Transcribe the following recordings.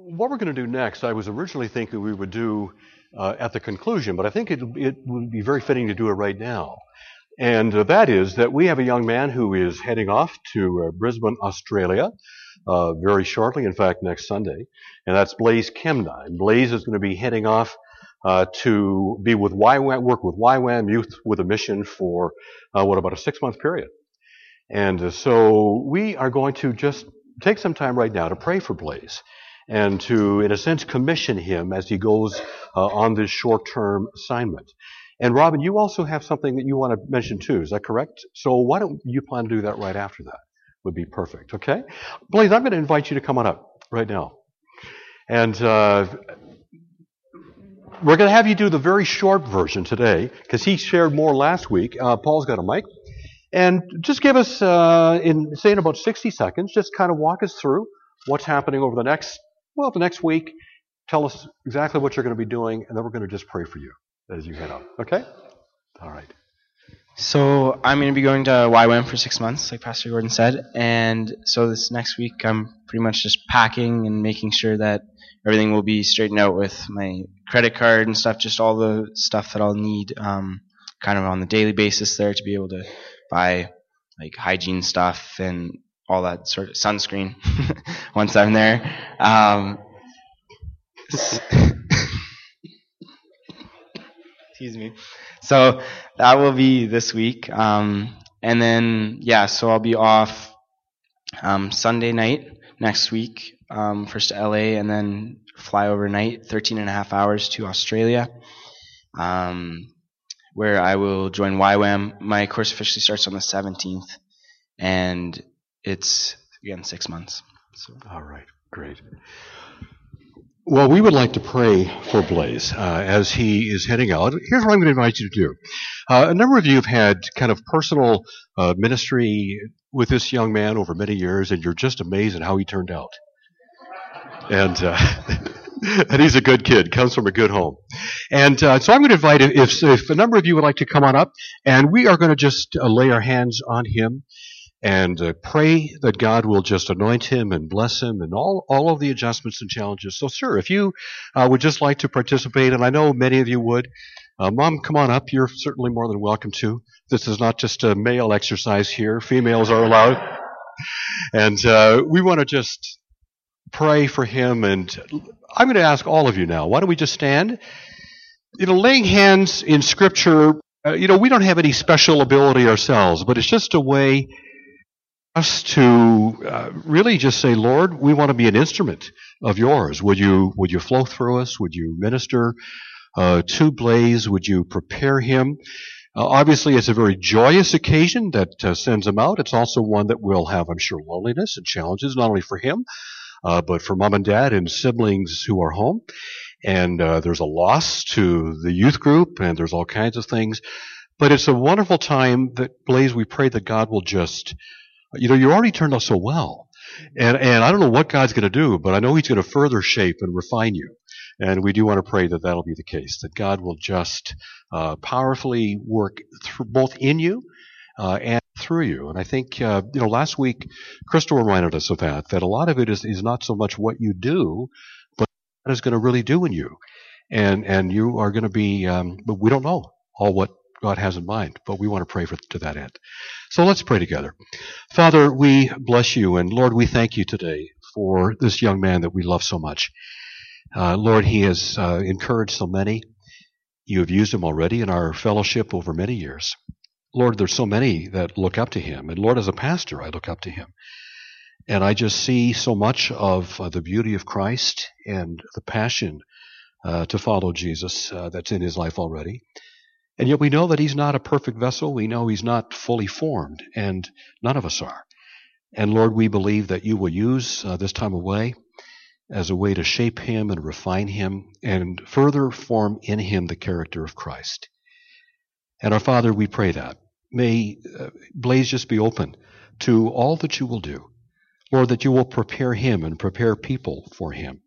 what we're going to do next, I was originally thinking we would do at the conclusion, but I think it would be very fitting to do it right now. And that is that we have a young man who is heading off to Brisbane, Australia, very shortly, in fact, next Sunday. And that's Blaise Kemna. And Blaise is going to be heading off to be with YWAM, work with YWAM, Youth with a Mission for, about a 6-month period. And so we are going to just take some time right now to pray for Blaise and to, in a sense, commission him as he goes on this short-term assignment. And Robin, you also have something that you want to mention too, is that correct? So why don't you plan to do that right after that? Would be perfect, okay? Blaise, I'm going to invite you to come on up right now. And we're going to have you do the very short version today, because he shared more last week. Paul's got a mic. And just give us, in about 60 seconds, just kind of walk us through what's happening over the next week. Tell us exactly what you're going to be doing, and then we're going to just pray for you as you head out. Okay? All right. So I'm going to be going to YWAM for 6 months, like Pastor Gordon said. And so this next week, I'm pretty much just packing and making sure that everything will be straightened out with my credit card and stuff, just all the stuff that I'll need kind of on the daily basis there to be able to buy like hygiene stuff and all that sort of sunscreen once I'm there. Excuse me. So that will be this week. And then, so I'll be off Sunday night next week, first to LA, and then fly overnight, 13 and a half hours to Australia, where I will join YWAM. My course officially starts on the 17th, and it's, again, 6 months. So. All right, great. Well, we would like to pray for Blaise as he is heading out. Here's what I'm going to invite you to do. A number of you have had kind of personal ministry with this young man over many years, and you're just amazed at how he turned out. And and he's a good kid, comes from a good home. And so I'm going to invite, if a number of you would like to come on up, and we are going to just lay our hands on him and pray that God will just anoint him and bless him and all of the adjustments and challenges. So, sir, if you would just like to participate, and I know many of you would, Mom, come on up. You're certainly more than welcome to. This is not just a male exercise here. Females are allowed. And we want to just pray for him. And I'm going to ask all of you now, why don't we just stand? Laying hands in Scripture, we don't have any special ability ourselves, but it's just a way us to really just say, Lord, we want to be an instrument of yours. Would you flow through us? Would you minister to Blaise? Would you prepare him? Obviously, it's a very joyous occasion that sends him out. It's also one that will have, I'm sure, loneliness and challenges, not only for him, but for mom and dad and siblings who are home. And there's a loss to the youth group, and there's all kinds of things. But it's a wonderful time that, Blaise, we pray that God will just, you already turned out so well. And I don't know what God's going to do, but I know he's going to further shape and refine you. And we do want to pray that that'll be the case, that God will just powerfully work both in you and through you. And I think, last week, Crystal reminded us of that a lot of it is not so much what you do, but what is going to really do in you. And you are going to be, but we don't know all what God has in mind, but we want to pray to that end. So let's pray together. Father, we bless you, and Lord, we thank you today for this young man that we love so much. Lord, he has encouraged so many. You have used him already in our fellowship over many years. Lord, there's so many that look up to him, and Lord, as a pastor, I look up to him. And I just see so much of the beauty of Christ and the passion to follow Jesus that's in his life already. And yet we know that he's not a perfect vessel. We know he's not fully formed, and none of us are. And Lord, we believe that you will use this time away as a way to shape him and refine him and further form in him the character of Christ. And our Father, we pray that. May Blaise just be open to all that you will do. Lord, that you will prepare him and prepare people for him.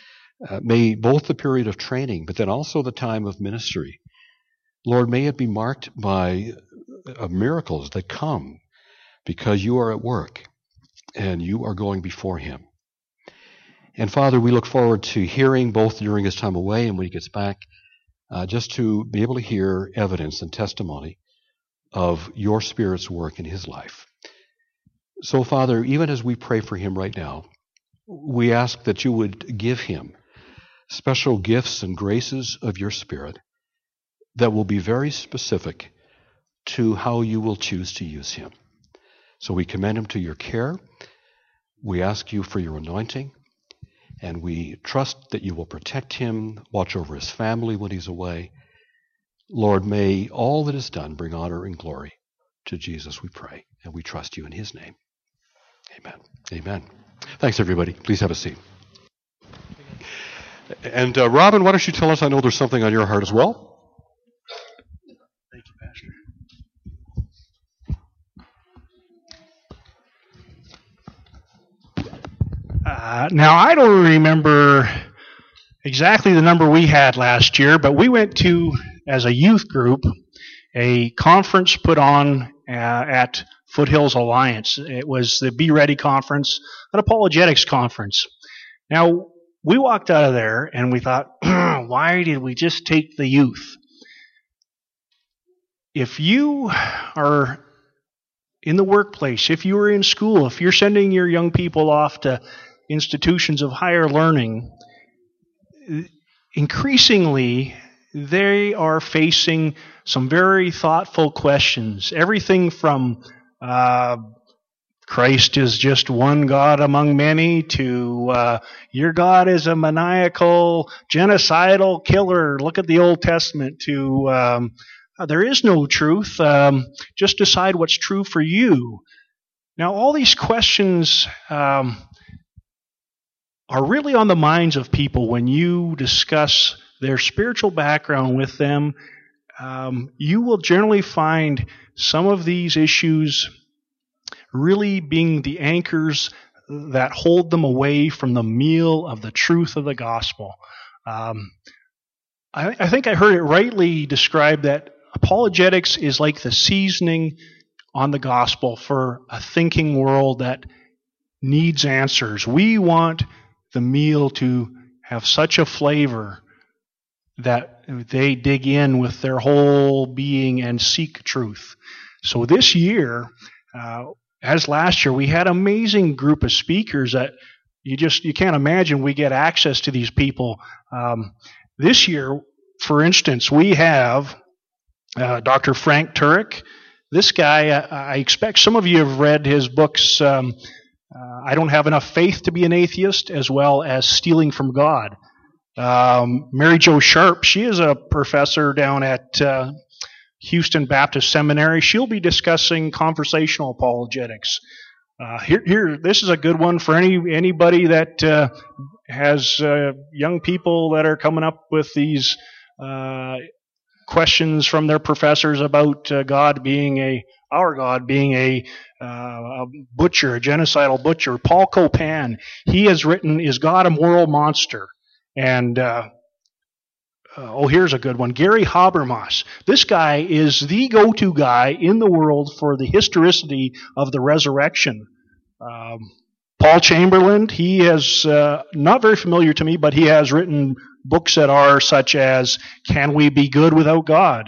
May both the period of training, but then also the time of ministry, Lord, may it be marked by miracles that come because you are at work and you are going before him. And Father, we look forward to hearing both during his time away and when he gets back, just to be able to hear evidence and testimony of your Spirit's work in his life. So, Father, even as we pray for him right now, we ask that you would give him special gifts and graces of your Spirit that will be very specific to how you will choose to use him. So we commend him to your care. We ask you for your anointing, and we trust that you will protect him, watch over his family when he's away. Lord, may all that is done bring honor and glory to Jesus, we pray, and we trust you in his name. Amen. Amen. Thanks, everybody. Please have a seat. And Robin, why don't you tell us, I know there's something on your heart as well. Thank you, Pastor. Now, I don't remember exactly the number we had last year, but we went to, as a youth group, a conference put on at Foothills Alliance. It was the Be Ready conference, an apologetics conference. Now, we walked out of there and we thought, why did we just take the youth? If you are in the workplace, if you are in school, if you're sending your young people off to institutions of higher learning, increasingly they are facing some very thoughtful questions. Everything from Christ is just one God among many to your God is a maniacal, genocidal killer. Look at the Old Testament to there is no truth. Just decide what's true for you. Now, all these questions are really on the minds of people when you discuss their spiritual background with them. You will generally find some of these issues really being the anchors that hold them away from the meal of the truth of the gospel. I think I heard it rightly described that apologetics is like the seasoning on the gospel for a thinking world that needs answers. We want the meal to have such a flavor that they dig in with their whole being and seek truth. So this year, as last year, we had an amazing group of speakers that you can't imagine we get access to these people. This year, for instance, we have Dr. Frank Turek. This guy, I expect some of you have read his books, I Don't Have Enough Faith to Be an Atheist, as well as Stealing from God. Mary Jo Sharp, she is a professor down at Houston Baptist Seminary. She'll be discussing conversational apologetics. This is a good one for anybody that has young people that are coming up with these questions from their professors about our God being a butcher, a genocidal butcher. Paul Copan, he has written, Is God a Moral Monster? And here's a good one. Gary Habermas. This guy is the go-to guy in the world for the historicity of the resurrection. Paul Chamberlain, he is not very familiar to me, but he has written books that are such as Can We Be Good Without God?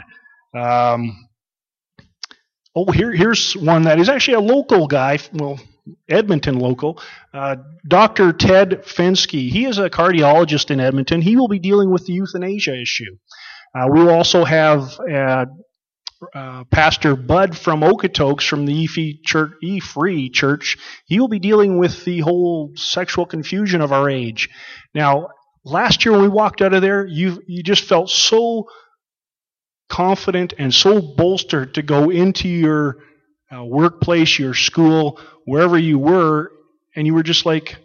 Here's one that is actually a local guy, Edmonton local, Dr. Ted Fensky. He is a cardiologist in Edmonton. He will be dealing with the euthanasia issue. We will also have Pastor Bud from Okotoks from the E-Free Church. He will be dealing with the whole sexual confusion of our age. Now, last year when we walked out of there, you just felt so confident and so bolstered to go into your workplace, your school, wherever you were, and you were just like,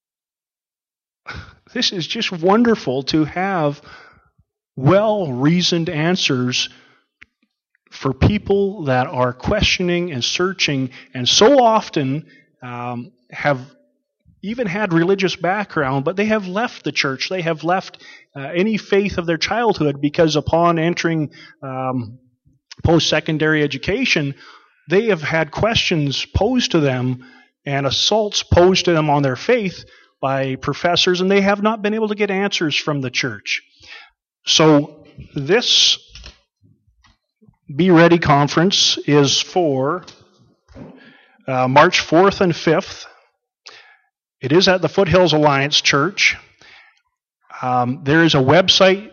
this is just wonderful to have well-reasoned answers for people that are questioning and searching, and so often have even had religious background, but they have left the church. They have left any faith of their childhood because upon entering post-secondary education, they have had questions posed to them and assaults posed to them on their faith by professors, and they have not been able to get answers from the church. So this Be Ready conference is for March 4th and 5th. It is at the Foothills Alliance Church. There is a website,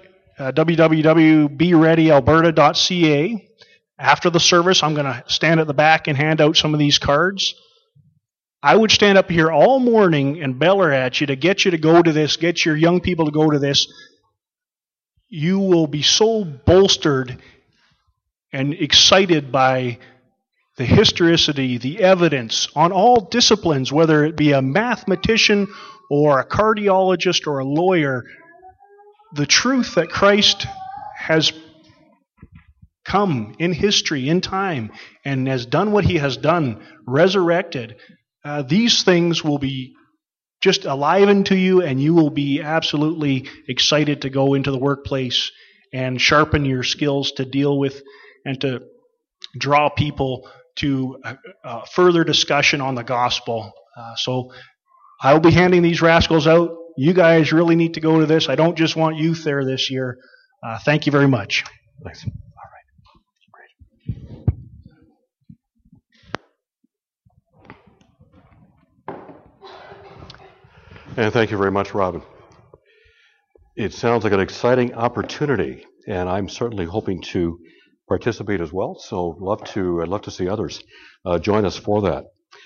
www.bereadyalberta.ca. After the service, I'm going to stand at the back and hand out some of these cards. I would stand up here all morning and beller at you to get you to go to this, get your young people to go to this. You will be so bolstered and excited by the historicity, the evidence on all disciplines, whether it be a mathematician or a cardiologist or a lawyer. The truth that Christ has come in history, in time, and has done what he has done, resurrected, these things will be just alive to you, and you will be absolutely excited to go into the workplace and sharpen your skills to deal with and to draw people to further discussion on the gospel. So I'll be handing these rascals out. You guys really need to go to this. I don't just want youth there this year. Thank you very much. Thanks. And thank you very much, Robin. It sounds like an exciting opportunity, and I'm certainly hoping to participate as well. So I'd love to see others join us for that.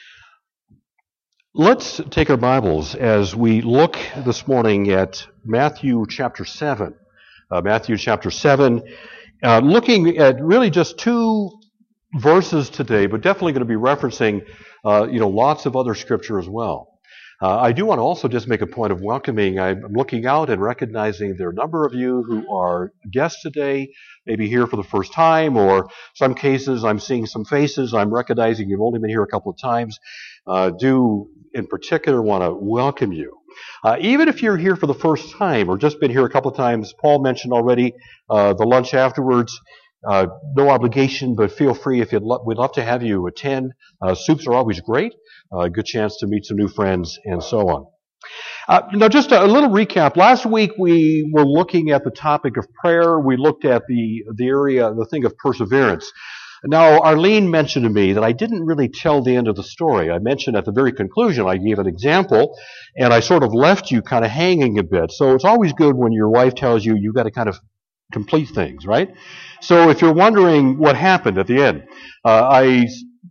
Let's take our Bibles as we look this morning at Matthew chapter 7. Matthew chapter 7, looking at really just 2 verses today, but definitely going to be referencing lots of other scripture as well. I do want to also just make a point of welcoming. I'm looking out and recognizing there are a number of you who are guests today, maybe here for the first time, or some cases I'm seeing some faces. I'm recognizing you've only been here a couple of times. Do in particular want to welcome you. Even if you're here for the first time or just been here a couple of times, Paul mentioned already the lunch afterwards. No obligation, but feel free if we'd love to have you attend. Soups are always great. Good chance to meet some new friends and so on. Now, just a little recap. Last week we were looking at the topic of prayer. We looked at the thing of perseverance. Now, Arlene mentioned to me that I didn't really tell the end of the story. I mentioned at the very conclusion, I gave an example, and I sort of left you kind of hanging a bit. So it's always good when your wife tells you you've got to kind of complete things, right? So if you're wondering what happened at the end, I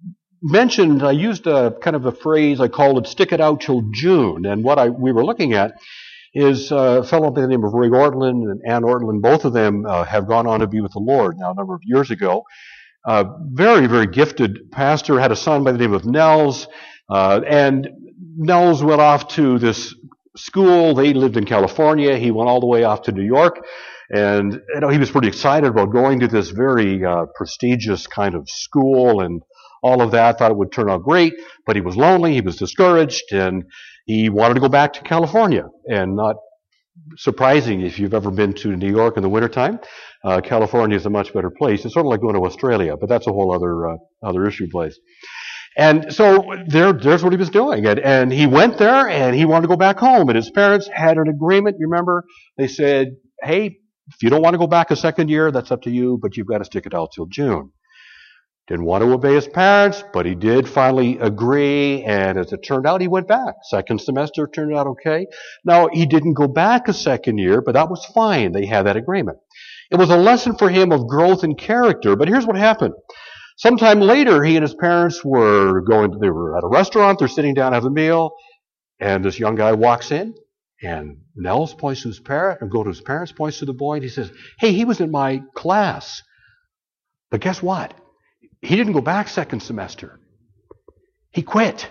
used a kind of a phrase, I called it stick it out till June. And what we were looking at is a fellow by the name of Rig Ortland and Ann Ortland. Both of them have gone on to be with the Lord now a number of years ago. Very, very gifted pastor, had a son by the name of Nels. And Nels went off to this school. They lived in California. He went all the way off to New York. And he was pretty excited about going to this very prestigious kind of school and all of that, thought it would turn out great, but he was lonely, he was discouraged, and he wanted to go back to California. And not surprising if you've ever been to New York in the wintertime, California is a much better place. It's sort of like going to Australia, but that's a whole other issue place. And so there's what he was doing. And he went there, and he wanted to go back home. And his parents had an agreement, you remember? They said, hey, if you don't want to go back a second year, that's up to you, but you've got to stick it out till June. Didn't want to obey his parents, but he did finally agree, and as it turned out, he went back. Second semester turned out okay. Now, he didn't go back a second year, but that was fine. They had that agreement. It was a lesson for him of growth in character, but here's what happened. Sometime later, he and his parents were they were at a restaurant, they're sitting down, having a meal, and this young guy walks in, and Nels points to his parents, points to the boy, and he says, hey, he was in my class. But guess what? He didn't go back second semester. He quit.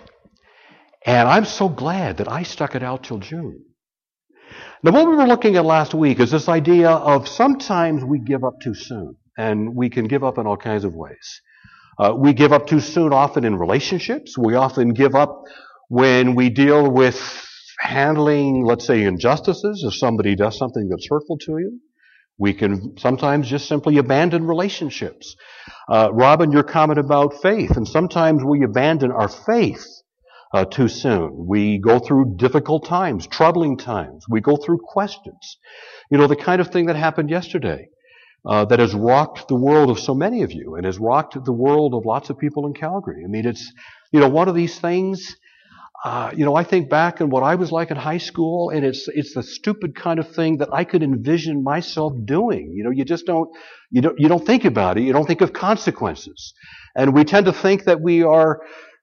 And I'm so glad that I stuck it out till June. Now, what we were looking at last week is this idea of sometimes we give up too soon. And we can give up in all kinds of ways. We give up too soon often in relationships. We often give up when we deal with handling, let's say, injustices. If somebody does something that's hurtful to you, we can sometimes just simply abandon relationships. Robin, your comment about faith, and sometimes we abandon our faith too soon. We go through difficult times, troubling times. We go through questions. The kind of thing that happened yesterday that has rocked the world of so many of you and has rocked the world of lots of people in Calgary. I mean, it's, one of these things. I think back on what I was like in high school, and it's the stupid kind of thing that I could envision myself doing. You just don't think about it. You don't think of consequences. And we tend to think that we are,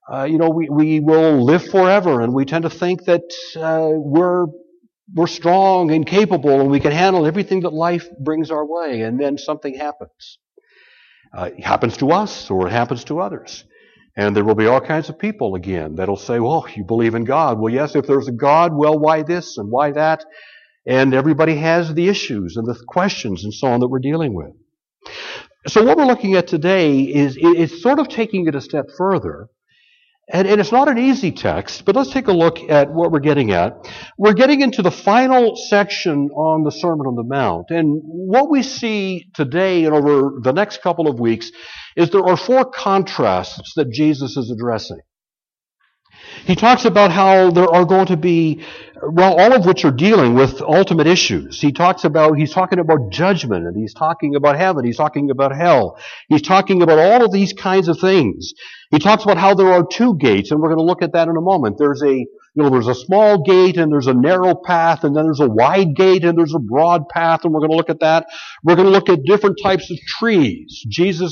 we will live forever, and we tend to think that we're strong and capable, and we can handle everything that life brings our way, and then something happens. It happens to us, or it happens to others. And there will be all kinds of people again that'll say, well, you believe in God. Well, yes, if there's a God, well, why this and why that? And everybody has the issues and the questions and so on that we're dealing with. So what we're looking at today is sort of taking it a step further. And it's not an easy text, but let's take a look at what we're getting at. We're getting into the final section on the Sermon on the Mount. And what we see today and over the next couple of weeks is there are four contrasts that Jesus is addressing. He talks about how there are going to be, all of which are dealing with ultimate issues. He's talking about judgment, and he's talking about heaven, he's talking about hell. He's talking about all of these kinds of things. He talks about how there are two gates, and we're going to look at that in a moment. There's a small gate, and there's a narrow path, and then there's a wide gate, and there's a broad path, and we're going to look at that. We're going to look at different types of trees.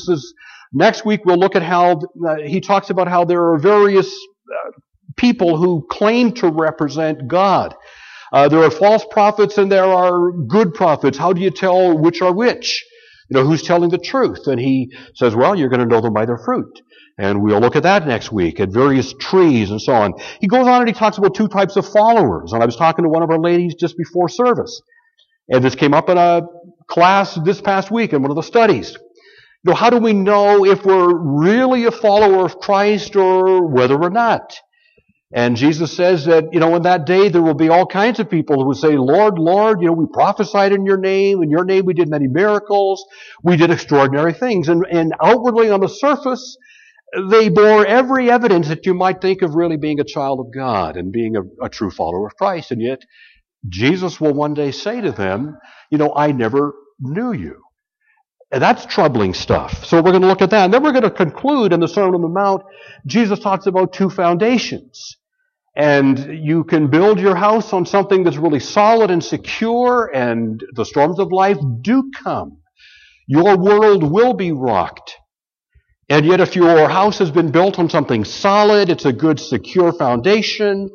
Next week we'll look at how he talks about how there are various people who claim to represent God. There are false prophets and there are good prophets. How do you tell which are which? Who's telling the truth? And he says, well, you're going to know them by their fruit. And we'll look at that next week, at various trees and so on. He goes on and he talks about two types of followers. And I was talking to one of our ladies just before service. And this came up in a class this past week in one of the studies. How do we know if we're really a follower of Christ or whether we're not? And Jesus says that, in that day there will be all kinds of people who will say, Lord, Lord, we prophesied in your name we did many miracles, we did extraordinary things. And outwardly on the surface, they bore every evidence that you might think of really being a child of God and being a true follower of Christ. And yet, Jesus will one day say to them, I never knew you. And that's troubling stuff. So we're going to look at that. And then we're going to conclude in the Sermon on the Mount. Jesus talks about two foundations. And you can build your house on something that's really solid and secure, and the storms of life do come. Your world will be rocked. And yet if your house has been built on something solid, it's a good, secure foundation,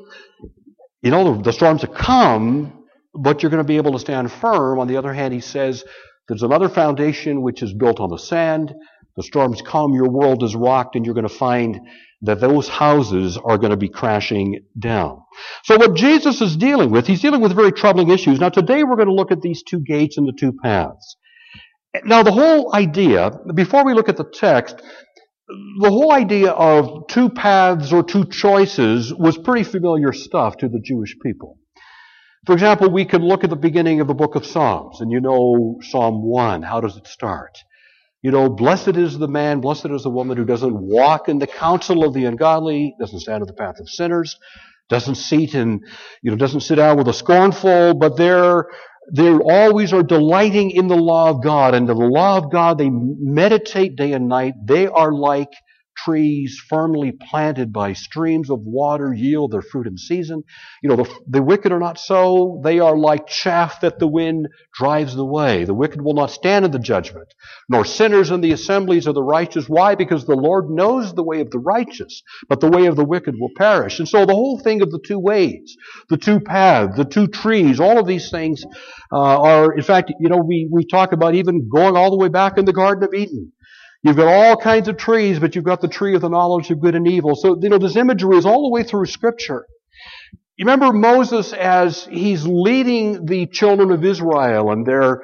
the storms will come, but you're going to be able to stand firm. On the other hand, he says, there's another foundation which is built on the sand. The storms come, your world is rocked, and you're going to find that those houses are going to be crashing down. So what Jesus is dealing with, he's dealing with very troubling issues. Now today we're going to look at these two gates and the two paths. Now the whole idea, before we look at the text, the whole idea of two paths or two choices was pretty familiar stuff to the Jewish people. For example, we can look at the beginning of the book of Psalms, and Psalm 1, how does it start? Blessed is the man, blessed is the woman who doesn't walk in the counsel of the ungodly, doesn't stand in the path of sinners, doesn't sit down with the scornful, but they always are delighting in the law of God, and in the law of God they meditate day and night. They are like trees firmly planted by streams of water, yield their fruit in season. The wicked are not so. They are like chaff that the wind drives away. The wicked will not stand in the judgment, nor sinners in the assemblies of the righteous. Why? Because the Lord knows the way of the righteous, but the way of the wicked will perish. And so the whole thing of the two ways, the two paths, the two trees, all of these things are, in fact, we talk about even going all the way back in the Garden of Eden. You've got all kinds of trees, but you've got the tree of the knowledge of good and evil. So, this imagery is all the way through Scripture. You remember Moses as he's leading the children of Israel, and they're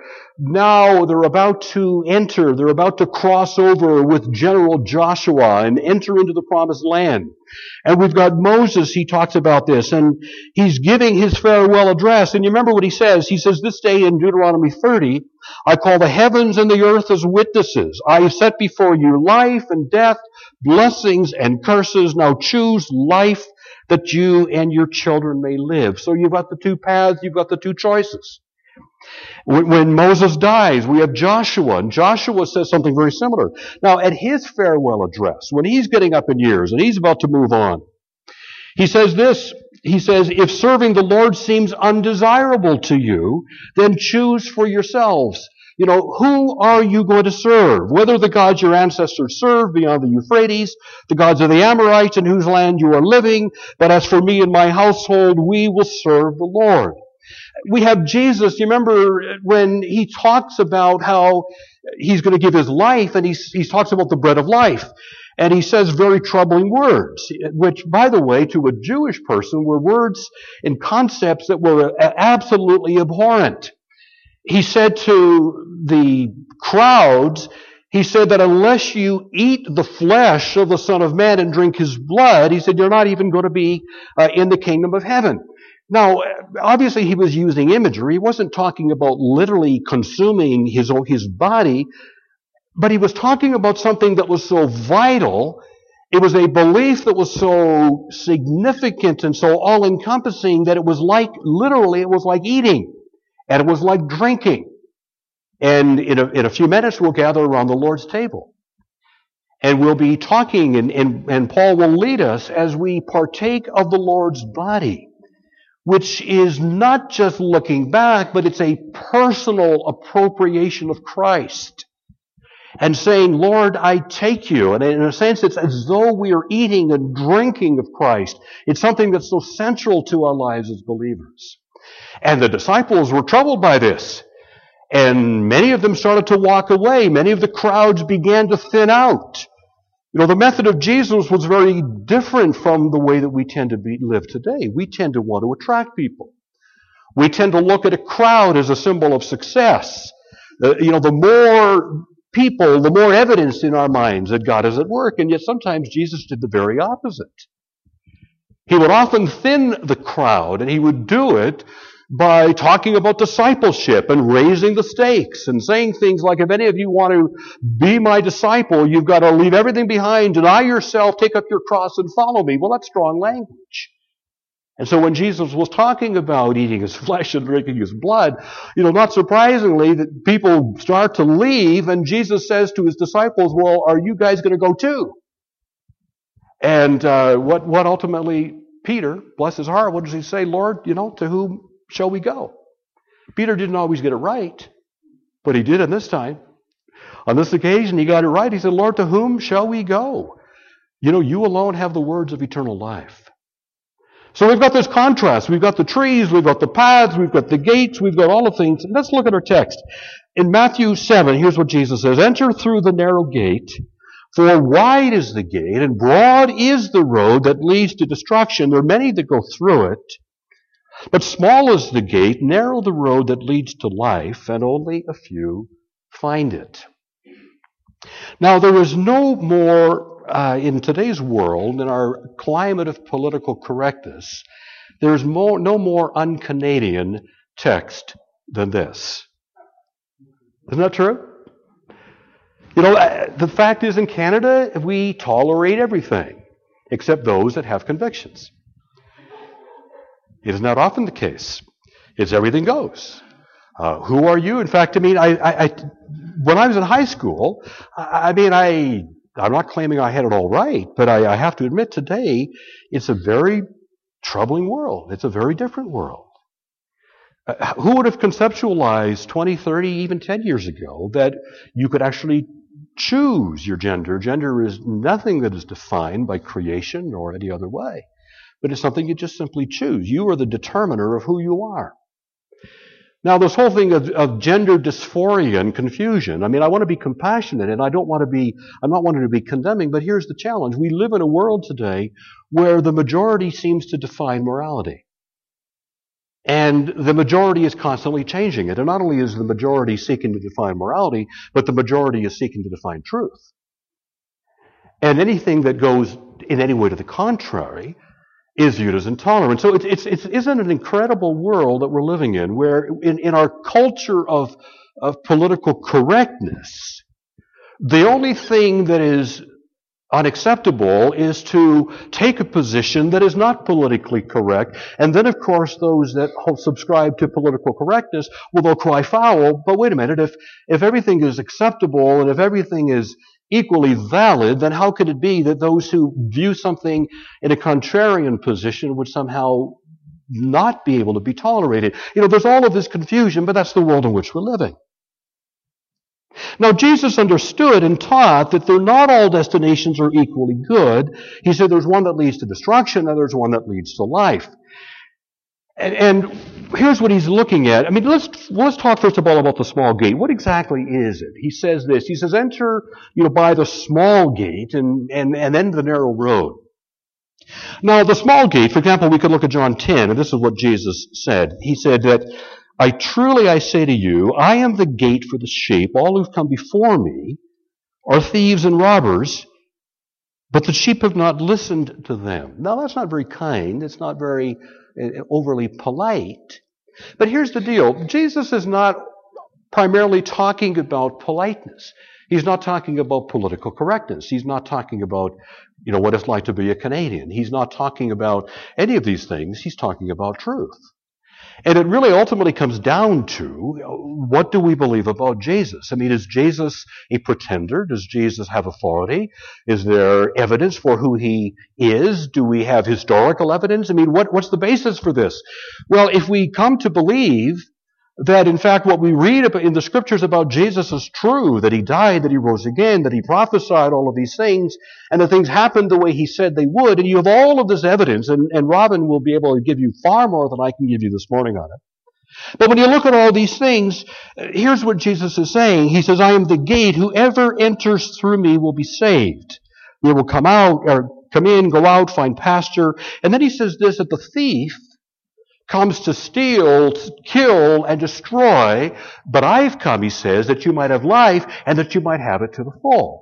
about to cross over with General Joshua and enter into the promised land. And we've got Moses, he talks about this, and he's giving his farewell address. And you remember what he says? He says, this day in Deuteronomy 30, I call the heavens and the earth as witnesses. I have set before you life and death, blessings and curses. Now choose life, that you and your children may live. So you've got the two paths, you've got the two choices. When Moses dies, we have Joshua, and Joshua says something very similar. Now, at his farewell address, when he's getting up in years and he's about to move on, he says this. He says, if serving the Lord seems undesirable to you, then choose for yourselves. You know, who are you going to serve? Whether the gods your ancestors served beyond the Euphrates, the gods of the Amorites in whose land you are living, but as for me and my household, we will serve the Lord. We have Jesus, you remember when he talks about how he's going to give his life, and he talks about the bread of life. And he says very troubling words, which, by the way, to a Jewish person were words and concepts that were absolutely abhorrent. He said to the crowds, he said that unless you eat the flesh of the Son of Man and drink his blood, he said, you're not even going to be in the kingdom of heaven. Now, obviously he was using imagery. He wasn't talking about literally consuming his body, but he was talking about something that was so vital. It was a belief that was so significant and so all-encompassing that it was like, literally, it was like eating. And it was like drinking. And in a few minutes, we'll gather around the Lord's table. And we'll be talking, and Paul will lead us as we partake of the Lord's body, which is not just looking back, but it's a personal appropriation of Christ. And saying, Lord, I take you. And in a sense, it's as though we are eating and drinking of Christ. It's something that's so central to our lives as believers. And the disciples were troubled by this. And many of them started to walk away. Many of the crowds began to thin out. You know, the method of Jesus was very different from the way that we tend to live today. We tend to want to attract people. We tend to look at a crowd as a symbol of success. The more people, the more evidence in our minds that God is at work. And yet sometimes Jesus did the very opposite. He would often thin the crowd, and he would do it by talking about discipleship and raising the stakes and saying things like, if any of you want to be my disciple, you've got to leave everything behind, deny yourself, take up your cross and follow me. Well, that's strong language. And so when Jesus was talking about eating his flesh and drinking his blood, not surprisingly, that people start to leave, and Jesus says to his disciples, well, are you guys going to go too? And what ultimately Peter, bless his heart, what does he say? Lord, to whom shall we go? Peter didn't always get it right, but he did on this time. On this occasion, he got it right. He said, Lord, to whom shall we go? You alone have the words of eternal life. So we've got this contrast. We've got the trees, we've got the paths, we've got the gates, we've got all the things. Let's look at our text. In Matthew 7, here's what Jesus says. Enter through the narrow gate, for wide is the gate, and broad is the road that leads to destruction. There are many that go through it. But small is the gate, narrow the road that leads to life, and only a few find it. Now, there is no more, in today's world, in our climate of political correctness, there's no more un-Canadian text than this. Isn't that true? The fact is, in Canada, we tolerate everything, except those that have convictions. It is not often the case. It's everything goes. Who are you? In fact, when I was in high school, I'm not claiming I had it all right, but I have to admit today, it's a very troubling world. It's a very different world. Who would have conceptualized 20, 30, even 10 years ago that you could actually choose your gender? Gender is nothing that is defined by creation or any other way, but it's something you just simply choose. You are the determiner of who you are. Now, this whole thing of gender dysphoria and confusion, I want to be compassionate, and I'm not wanting to be condemning, but here's the challenge. We live in a world today where the majority seems to define morality. And the majority is constantly changing it. And not only is the majority seeking to define morality, but the majority is seeking to define truth. And anything that goes in any way to the contrary is viewed as intolerant. So isn't an incredible world that we're living in, where in our culture of political correctness, the only thing that is unacceptable is to take a position that is not politically correct. And then, of course, those that subscribe to political correctness, well, they'll cry foul. But wait a minute, if everything is acceptable and if everything is equally valid, then how could it be that those who view something in a contrarian position would somehow not be able to be tolerated? There's all of this confusion, but that's the world in which we're living. Now, Jesus understood and taught that not all destinations are equally good. He said there's one that leads to destruction and there's one that leads to life. And here's what he's looking at. I mean, let's talk first of all about the small gate. What exactly is it? He says this. He says, enter, by the small gate and then the narrow road. Now, the small gate, for example, we could look at John 10, and this is what Jesus said. He said that, I say to you, I am the gate for the sheep. All who've come before me are thieves and robbers, but the sheep have not listened to them. Now, that's not very kind. It's not very overly polite. But here's the deal. Jesus is not primarily talking about politeness. He's not talking about political correctness. He's not talking about, what it's like to be a Canadian. He's not talking about any of these things. He's talking about truth. And it really ultimately comes down to, what do we believe about Jesus? I mean, is Jesus a pretender? Does Jesus have authority? Is there evidence for who he is? Do we have historical evidence? I mean, what's the basis for this? Well, if we come to believe that, in fact, what we read in the scriptures about Jesus is true, that he died, that he rose again, that he prophesied all of these things, and that things happened the way he said they would, and you have all of this evidence, and Robin will be able to give you far more than I can give you this morning on it. But when you look at all these things, here's what Jesus is saying. He says, I am the gate. Whoever enters through me will be saved. They will come in, go out, find pasture. And then he says this, that the thief comes to steal, kill, and destroy, but I've come, he says, that you might have life and that you might have it to the full.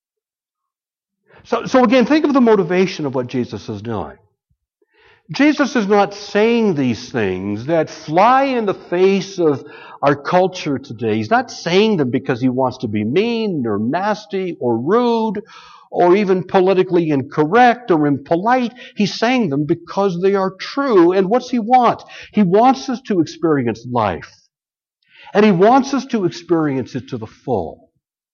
So again, think of the motivation of what Jesus is doing. Jesus is not saying these things that fly in the face of our culture today. He's not saying them because he wants to be mean or nasty or rude or even politically incorrect or impolite. He's saying them because they are true. And what's he want? He wants us to experience life. And he wants us to experience it to the full.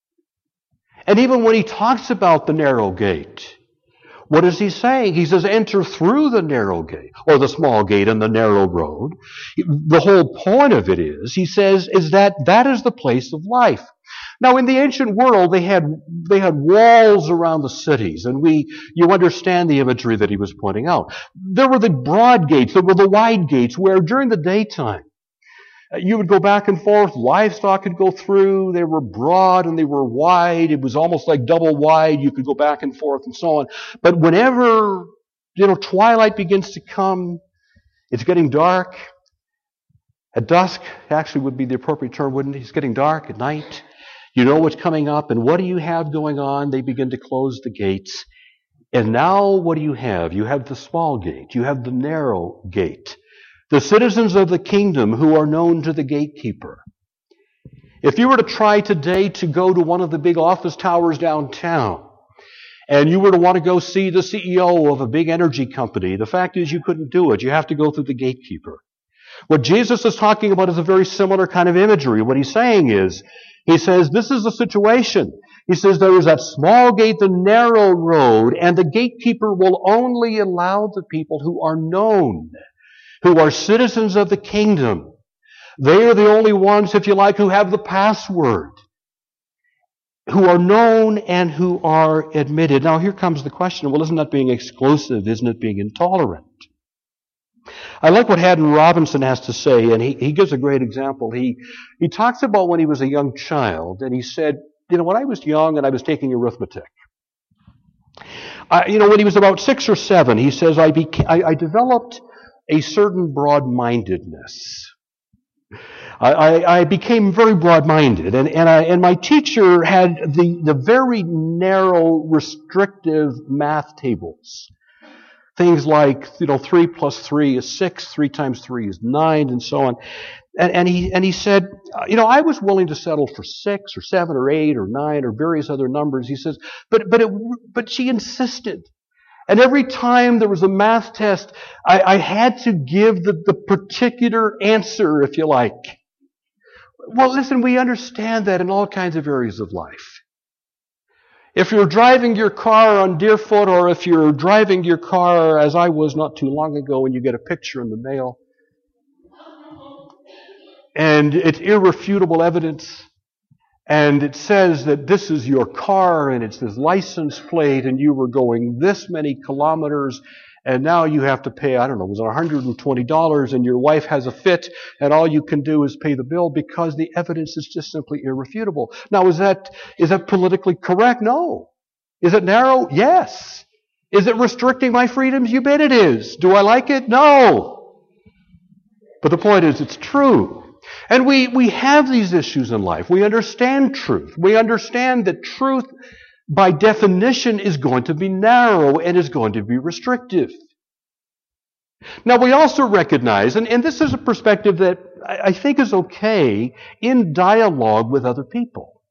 And even when he talks about the narrow gate, what is he saying? He says, enter through the narrow gate, or the small gate and the narrow road. The whole point of it is, he says, is that is the place of life. Now, in the ancient world, they had walls around the cities, and you understand the imagery that he was pointing out. There were the broad gates, there were the wide gates, where during the daytime, you would go back and forth, livestock could go through, they were broad and they were wide, it was almost like double wide, you could go back and forth and so on. But whenever, twilight begins to come, it's getting dark, at dusk, actually would be the appropriate term, wouldn't it? It's getting dark at night, you know what's coming up, and what do you have going on? They begin to close the gates. And now what do you have? You have the small gate, you have the narrow gate. The citizens of the kingdom who are known to the gatekeeper. If you were to try today to go to one of the big office towers downtown, and you were to want to go see the CEO of a big energy company, the fact is you couldn't do it. You have to go through the gatekeeper. What Jesus is talking about is a very similar kind of imagery. What he's saying is, he says, this is the situation. He says there is that small gate, the narrow road, and the gatekeeper will only allow the people who are known, who are citizens of the kingdom. They are the only ones, if you like, who have the password, who are known and who are admitted. Now here comes the question, well, isn't that being exclusive? Isn't it being intolerant? I like what Haddon Robinson has to say, and he gives a great example. He talks about when he was a young child, and he said, when I was young and I was taking arithmetic, when he was about 6 or 7, he says, I developed a certain broad-mindedness. I became very broad-minded, and my teacher had the very narrow, restrictive math tables. Things like, 3 plus 3 is 6, 3 times 3 is 9, and so on. And he said, I was willing to settle for 6 or 7 or 8 or 9 or various other numbers. He says, but she insisted. And every time there was a math test, I had to give the particular answer, if you like. Well, listen, we understand that in all kinds of areas of life. If you're driving your car on Deerfoot, or if you're driving your car, as I was not too long ago, and you get a picture in the mail, and it's irrefutable evidence, and it says that this is your car, and it's this license plate, and you were going this many kilometers, and now you have to pay, I don't know, was it $120, and your wife has a fit, and all you can do is pay the bill because the evidence is just simply irrefutable. Now, is that politically correct? No. Is it narrow? Yes. Is it restricting my freedoms? You bet it is. Do I like it? No. But the point is, it's true. And we have these issues in life. We understand truth. We understand that truth, by definition, is going to be narrow and is going to be restrictive. Now, we also recognize, and this is a perspective that I think is okay in dialogue with other people.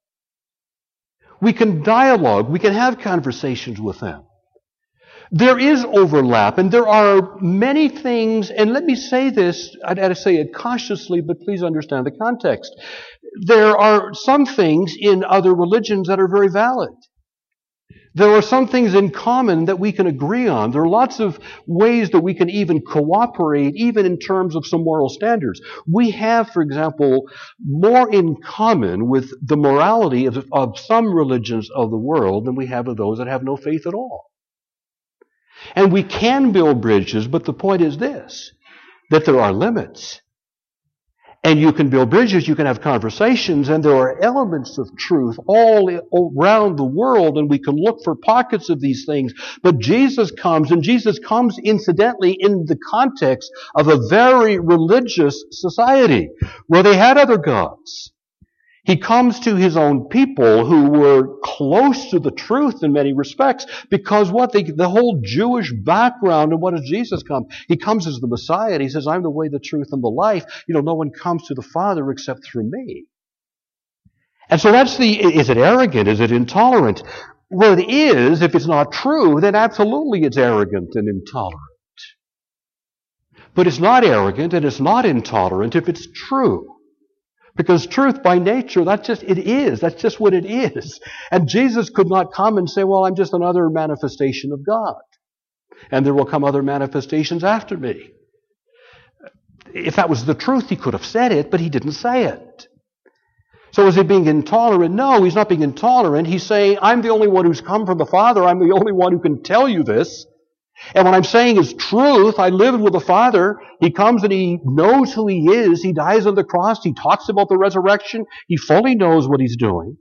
We can dialogue, we can have conversations with them. There is overlap, and there are many things, and let me say this, I'd say it cautiously, but please understand the context. There are some things in other religions that are very valid. There are some things in common that we can agree on. There are lots of ways that we can even cooperate, even in terms of some moral standards. We have, for example, more in common with the morality of some religions of the world than we have with those that have no faith at all. And we can build bridges, but the point is this, that there are limits. And you can build bridges, you can have conversations, and there are elements of truth all around the world, and we can look for pockets of these things. But Jesus comes, and Jesus comes incidentally in the context of a very religious society where they had other gods. He comes to his own people who were close to the truth in many respects because the whole Jewish background, and what does Jesus come? He comes as the Messiah, and he says, I'm the way, the truth, and the life. No one comes to the Father except through me. And so is it arrogant? Is it intolerant? Well, it is. If it's not true, then absolutely it's arrogant and intolerant. But it's not arrogant and it's not intolerant if it's true. Because truth by nature, it is. That's just what it is. And Jesus could not come and say, well, I'm just another manifestation of God. And there will come other manifestations after me. If that was the truth, he could have said it, but he didn't say it. So is he being intolerant? No, he's not being intolerant. He's saying, I'm the only one who's come from the Father. I'm the only one who can tell you this. And what I'm saying is truth. I lived with the Father. He comes and he knows who he is. He dies on the cross. He talks about the resurrection. He fully knows what he's doing.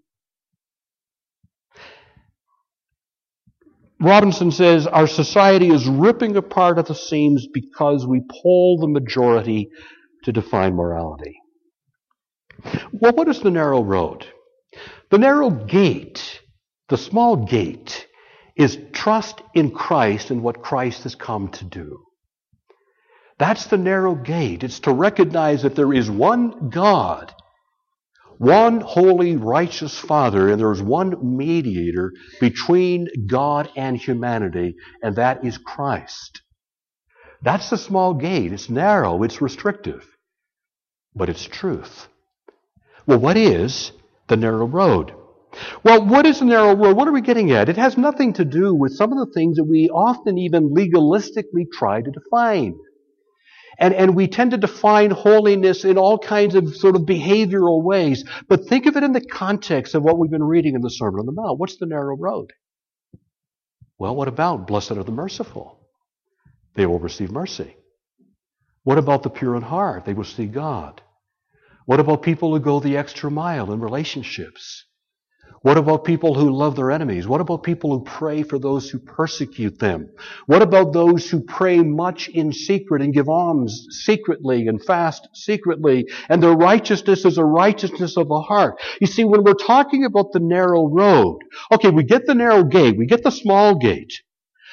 Robinson says, our society is ripping apart at the seams because we poll the majority to define morality. Well, what is the narrow road? The narrow gate, the small gate, is trust in Christ and what Christ has come to do. That's the narrow gate. It's to recognize that there is one God, one holy, righteous Father, and there is one mediator between God and humanity, and that is Christ. That's the small gate. It's narrow, it's restrictive, but it's truth. Well, what is the narrow road? Well, what is the narrow road? What are we getting at? It has nothing to do with some of the things that we often even legalistically try to define. And we tend to define holiness in all kinds of sort of behavioral ways. But think of it in the context of what we've been reading in the Sermon on the Mount. What's the narrow road? Well, what about blessed are the merciful? They will receive mercy. What about the pure in heart? They will see God. What about people who go the extra mile in relationships? What about people who love their enemies? What about people who pray for those who persecute them? What about those who pray much in secret and give alms secretly and fast secretly? And their righteousness is a righteousness of the heart. You see, when we're talking about the narrow road, okay, we get the narrow gate, we get the small gate.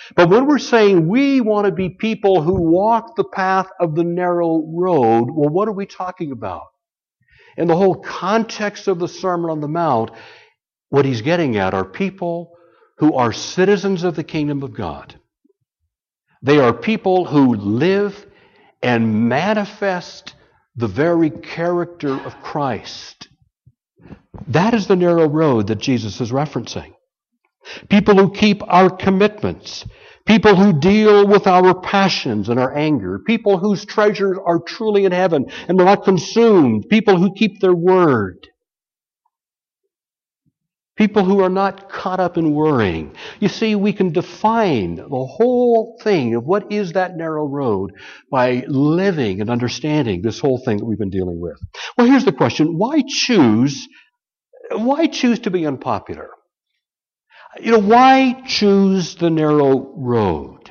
But when we're saying we want to be people who walk the path of the narrow road, well, what are we talking about? In the whole context of the Sermon on the Mount, what he's getting at are people who are citizens of the kingdom of God. They are people who live and manifest the very character of Christ. That is the narrow road that Jesus is referencing. People who keep our commitments. People who deal with our passions and our anger. People whose treasures are truly in heaven and are not consumed. People who keep their word. People who are not caught up in worrying. You see, we can define the whole thing of what is that narrow road by living and understanding this whole thing that we've been dealing with. Well, here's the question. Why choose to be unpopular? Why choose the narrow road?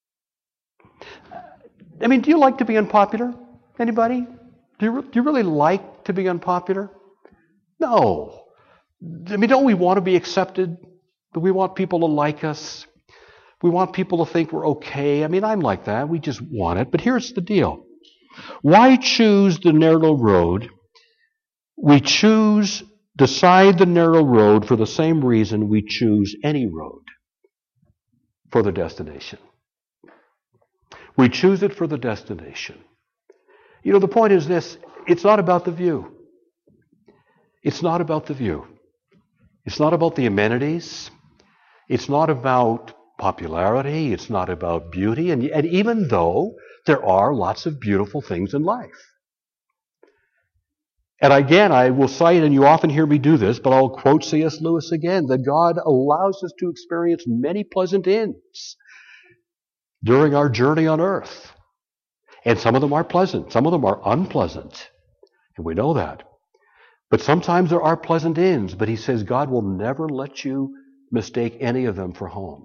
I mean, do you like to be unpopular? Anybody? Do you really like to be unpopular? No. I mean, don't we want to be accepted? Do we want people to like us? We want people to think we're okay. I mean, I'm like that. We just want it. But here's the deal. Why choose the narrow road? We decide the narrow road for the same reason we choose any road for the destination. We choose it for the destination. The point is this. It's not about the view. It's not about the view. It's not about the amenities. It's not about popularity. It's not about beauty. And even though there are lots of beautiful things in life. And again, I will cite, and you often hear me do this, but I'll quote C.S. Lewis again, that God allows us to experience many pleasant ends during our journey on earth. And some of them are pleasant. Some of them are unpleasant. And we know that. But sometimes there are pleasant ends, but he says God will never let you mistake any of them for home.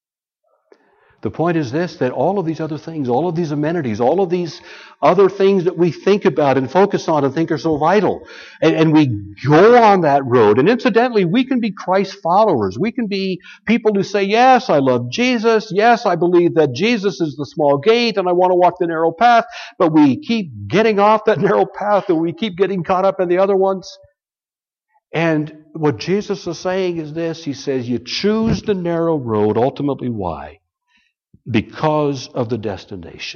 The point is this, that all of these other things, all of these amenities, all of these other things that we think about and focus on and think are so vital, and we go on that road. And incidentally, we can be Christ followers. We can be people who say, yes, I love Jesus. Yes, I believe that Jesus is the small gate and I want to walk the narrow path. But we keep getting off that narrow path and we keep getting caught up in the other ones. And what Jesus is saying is this. He says, you choose the narrow road. Ultimately, why? Because of the destination.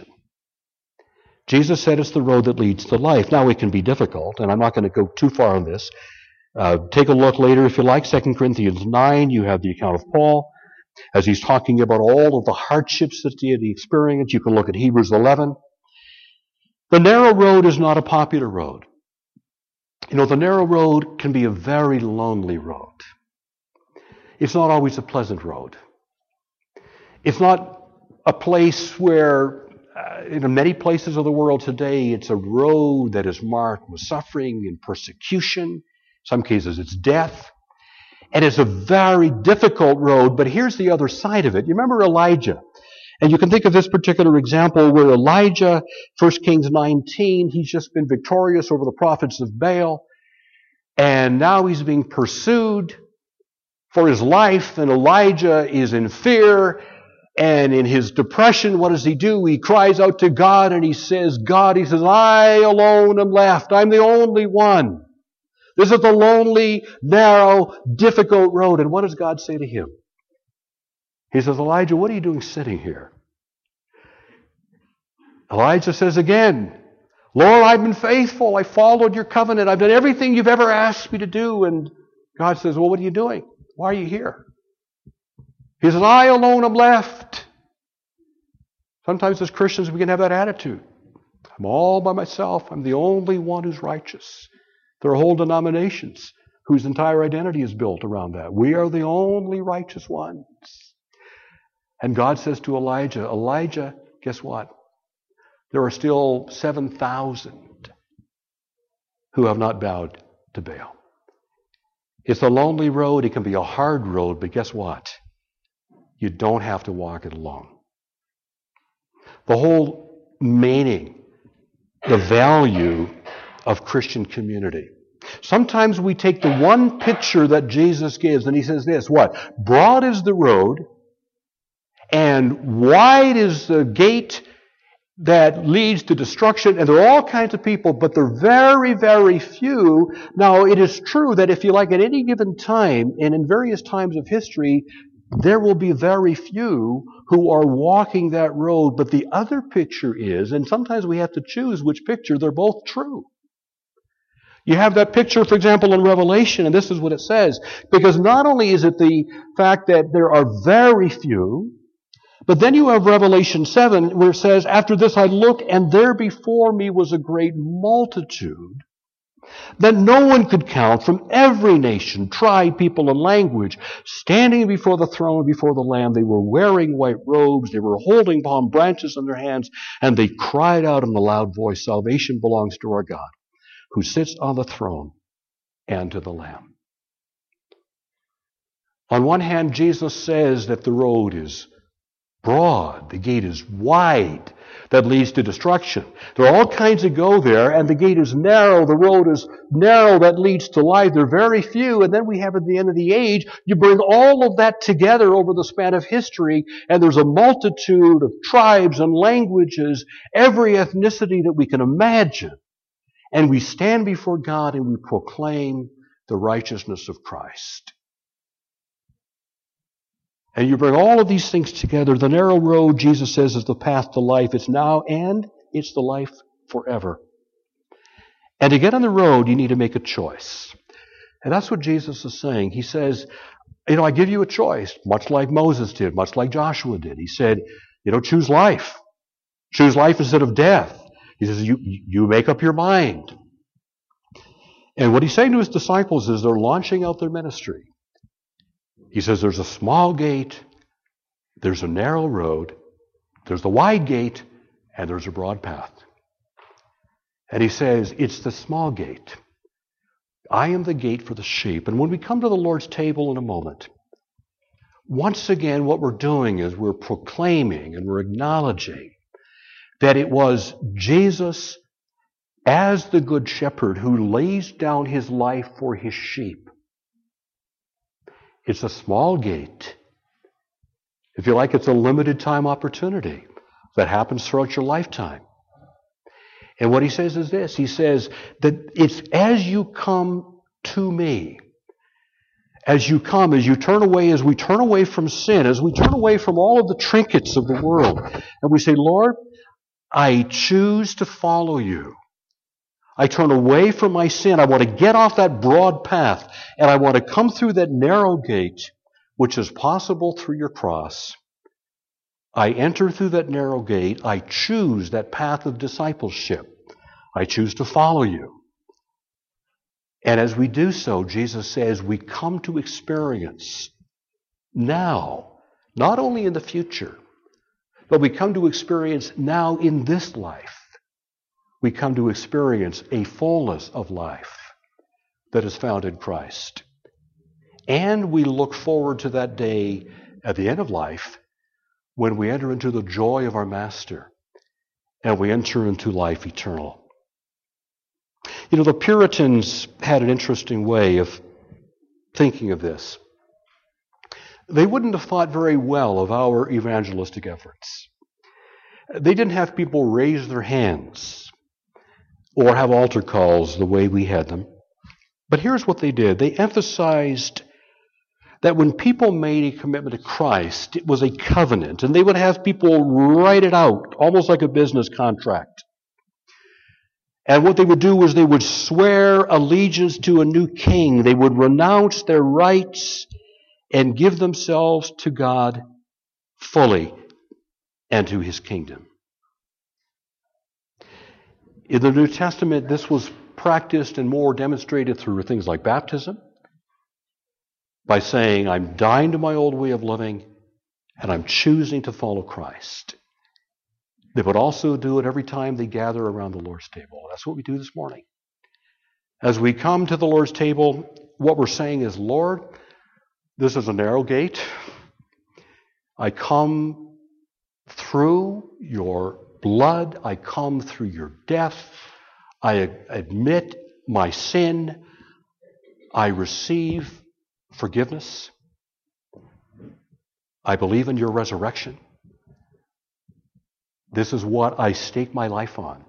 Jesus said it's the road that leads to life. Now, it can be difficult, and I'm not going to go too far on this. Take a look later, if you like, 2 Corinthians 9. You have the account of Paul as he's talking about all of the hardships that he experienced. You can look at Hebrews 11. The narrow road is not a popular road. The narrow road can be a very lonely road. It's not always a pleasant road. It's not a place where, in many places of the world today, it's a road that is marked with suffering and persecution. In some cases, it's death. And it's a very difficult road, but here's the other side of it. You remember Elijah? And you can think of this particular example where Elijah, 1 Kings 19, he's just been victorious over the prophets of Baal. And now he's being pursued for his life, and Elijah is in fear. And in his depression, what does he do? He cries out to God and he says, I alone am left. I'm the only one. This is the lonely, narrow, difficult road. And what does God say to him? He says, Elijah, what are you doing sitting here? Elijah says again, Lord, I've been faithful. I followed your covenant. I've done everything you've ever asked me to do. And God says, well, what are you doing? Why are you here? He says, I alone am left. Sometimes as Christians we can have that attitude. I'm all by myself. I'm the only one who's righteous. There are whole denominations whose entire identity is built around that. We are the only righteous ones. And God says to Elijah, guess what? There are still 7,000 who have not bowed to Baal. It's a lonely road. It can be a hard road, but guess what? You don't have to walk it alone. The whole meaning, the value of Christian community. Sometimes we take the one picture that Jesus gives and he says this, what? Broad is the road and wide is the gate that leads to destruction, and there are all kinds of people, but they're very, very few. Now, it is true that if you like, at any given time, and in various times of history, there will be very few who are walking that road. But the other picture is, and sometimes we have to choose which picture, they're both true. You have that picture, for example, in Revelation, and this is what it says. Because not only is it the fact that there are very few, but then you have Revelation 7 where it says, after this I looked, and there before me was a great multitude that no one could count, from every nation, tribe, people, and language, standing before the throne, before the Lamb. They were wearing white robes, they were holding palm branches in their hands, and they cried out in a loud voice, salvation belongs to our God, who sits on the throne, and to the Lamb. On one hand, Jesus says that the road is broad, the gate is wide, that leads to destruction. There are all kinds that go there, and the gate is narrow, the road is narrow, that leads to life. There are very few, and then we have at the end of the age, you bring all of that together over the span of history, and there's a multitude of tribes and languages, every ethnicity that we can imagine. And we stand before God and we proclaim the righteousness of Christ. And you bring all of these things together. The narrow road, Jesus says, is the path to life. It's now and it's the life forever. And to get on the road, you need to make a choice. And that's what Jesus is saying. He says, I give you a choice, much like Moses did, much like Joshua did. He said, choose life. Choose life instead of death. He says, you make up your mind. And what he's saying to his disciples is they're launching out their ministry. He says there's a small gate, there's a narrow road, there's the wide gate, and there's a broad path. And he says, it's the small gate. I am the gate for the sheep. And when we come to the Lord's table in a moment, once again what we're doing is we're proclaiming and we're acknowledging that it was Jesus as the good shepherd who lays down his life for his sheep. It's a small gate. If you like, it's a limited time opportunity that happens throughout your lifetime. And what he says is this. He says that it's as you come to me, as you come, as you turn away, as we turn away from sin, as we turn away from all of the trinkets of the world, and we say, Lord, I choose to follow you. I turn away from my sin. I want to get off that broad path, and I want to come through that narrow gate, which is possible through your cross. I enter through that narrow gate. I choose that path of discipleship. I choose to follow you. And as we do so, Jesus says, we come to experience now, not only in the future, but we come to experience now in this life. We come to experience a fullness of life that is found in Christ. And we look forward to that day at the end of life when we enter into the joy of our Master and we enter into life eternal. The Puritans had an interesting way of thinking of this. They wouldn't have thought very well of our evangelistic efforts. They didn't have people raise their hands or have altar calls the way we had them. But here's what they did. They emphasized that when people made a commitment to Christ, it was a covenant, and they would have people write it out, almost like a business contract. And what they would do was they would swear allegiance to a new king. They would renounce their rights and give themselves to God fully and to his kingdom. In the New Testament, this was practiced and more demonstrated through things like baptism, by saying, I'm dying to my old way of living, and I'm choosing to follow Christ. They would also do it every time they gather around the Lord's table. That's what we do this morning. As we come to the Lord's table, what we're saying is, Lord, this is a narrow gate. I come through your blood. I come through your death. I admit my sin. I receive forgiveness. I believe in your resurrection. This is what I stake my life on.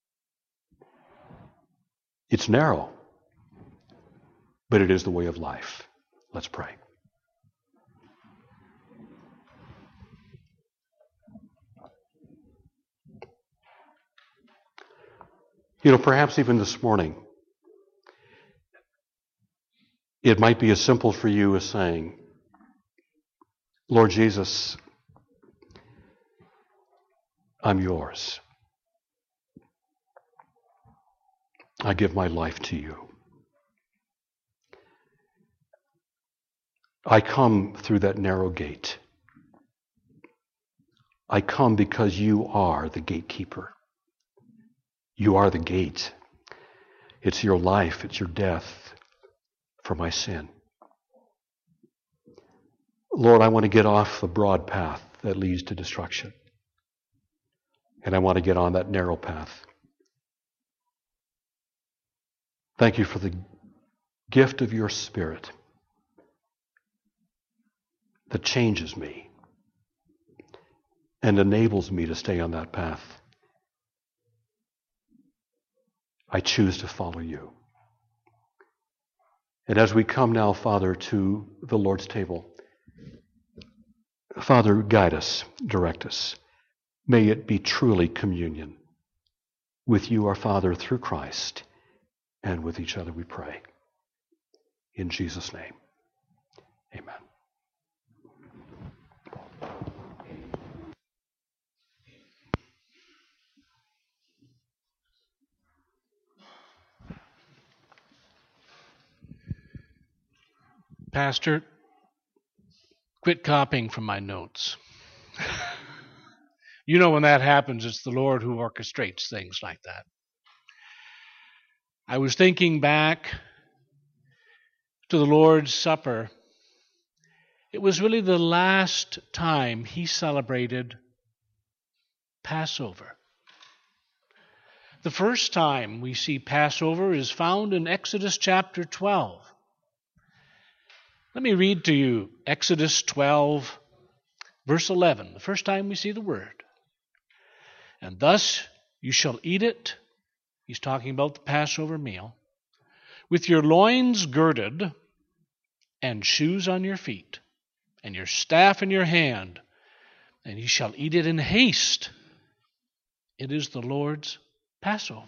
It's narrow, but it is the way of life. Let's pray. Perhaps even this morning, it might be as simple for you as saying, Lord Jesus, I'm yours. I give my life to you. I come through that narrow gate. I come because you are the gatekeeper. You are the gate. It's your life, it's your death for my sin. Lord, I want to get off the broad path that leads to destruction. And I want to get on that narrow path. Thank you for the gift of your Spirit that changes me and enables me to stay on that path. I choose to follow you. And as we come now, Father, to the Lord's table, Father, guide us, direct us. May it be truly communion with you, our Father, through Christ, and with each other we pray. In Jesus' name, amen. Pastor, quit copying from my notes. You know when that happens, it's the Lord who orchestrates things like that. I was thinking back to the Lord's Supper. It was really the last time he celebrated Passover. The first time we see Passover is found in Exodus chapter 12. Let me read to you Exodus 12, verse 11, the first time we see the word. And thus you shall eat it, he's talking about the Passover meal, with your loins girded and shoes on your feet, and your staff in your hand, and ye shall eat it in haste. It is the Lord's Passover.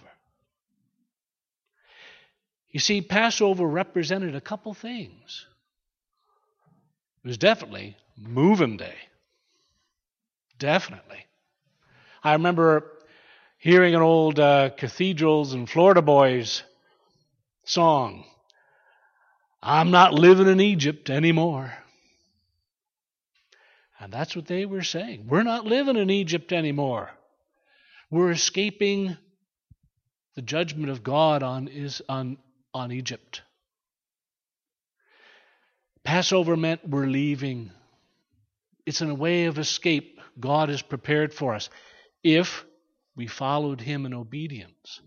You see, Passover represented a couple things. It was definitely moving day. Definitely. I remember hearing an old Cathedrals and Florida Boys song, I'm not living in Egypt anymore. And that's what they were saying. We're not living in Egypt anymore. We're escaping the judgment of God on Egypt. Passover meant we're leaving. It's in a way of escape God has prepared for us if we followed him in obedience.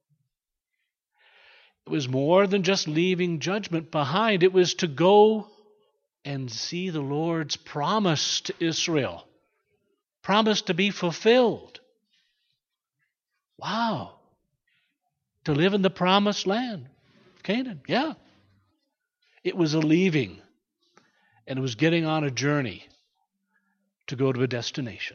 It was more than just leaving judgment behind. It was to go and see the Lord's promise to Israel. Promise to be fulfilled. Wow. To live in the promised land. Canaan, yeah. It was a leaving. And it was getting on a journey to go to a destination.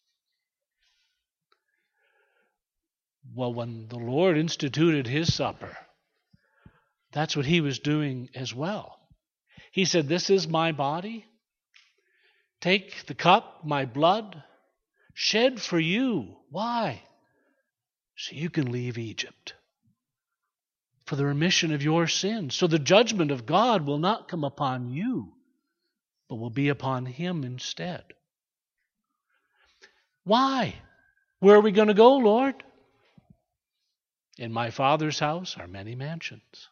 Well, when the Lord instituted his supper, that's what he was doing as well. He said, this is my body. Take the cup, my blood, shed for you. Why? So you can leave Egypt. For the remission of your sins. So the judgment of God will not come upon you, but will be upon him instead. Why? Where are we going to go, Lord? In my Father's house are many mansions.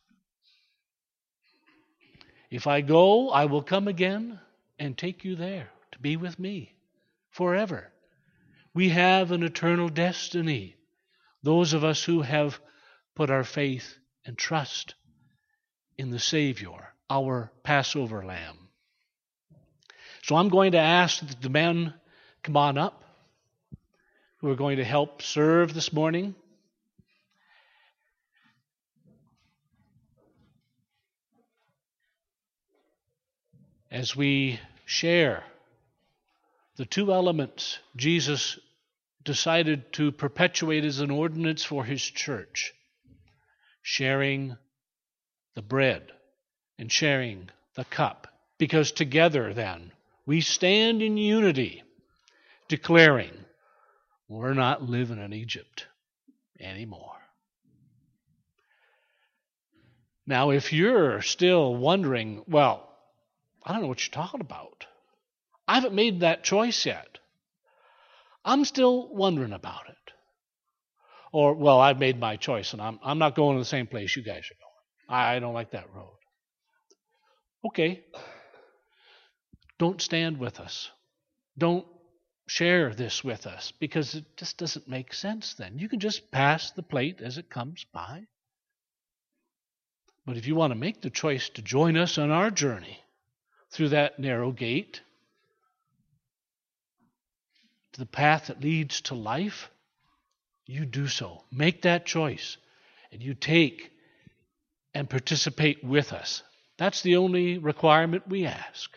If I go, I will come again and take you there to be with me forever. We have an eternal destiny. Those of us who have put our faith and trust in the Savior, our Passover Lamb. So I'm going to ask that the men come on up who are going to help serve this morning. As we share the two elements Jesus decided to perpetuate as an ordinance for his church, sharing the bread and sharing the cup. Because together then we stand in unity, declaring we're not living in Egypt anymore. Now, if you're still wondering, well, I don't know what you're talking about. I haven't made that choice yet. I'm still wondering about it. Or, well, I've made my choice and I'm not going to the same place you guys are going. I don't like that road. Okay. Don't stand with us. Don't share this with us because it just doesn't make sense then. You can just pass the plate as it comes by. But if you want to make the choice to join us on our journey through that narrow gate to the path that leads to life, you do so. Make that choice and you take and participate with us. That's the only requirement we ask.